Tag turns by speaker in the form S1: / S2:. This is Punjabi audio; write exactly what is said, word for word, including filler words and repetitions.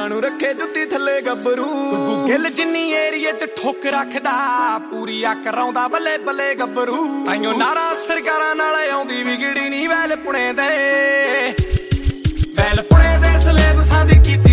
S1: ਨੂੰ ਰੱਖੇ ਜੁੱਤੀ ਥੱਲੇ ਗੱਭਰੂ
S2: ਗਿੱਲ ਜਿੰਨੀ ਏਰੀਏ ਚ ਠੋਕ ਰੱਖਦਾ ਪੂਰੀ ਆ ਕਰਾਉਂਦਾ ਬੱਲੇ ਬੱਲੇ ਗੱਭਰੂ ਤਾਈਓ ਨਾਰਾ ਸਰਕਾਰਾਂ ਨਾਲ ਆਉਂਦੀ ਵਿਗੜੀ ਨਹੀਂ ਵੈਲ ਪੁਣੇ ਦੇ ਵੈਲ ਪੁਣੇ ਦੇ ਸਲੇਬਸਾਂ ਦੀ ਕੀਤੀ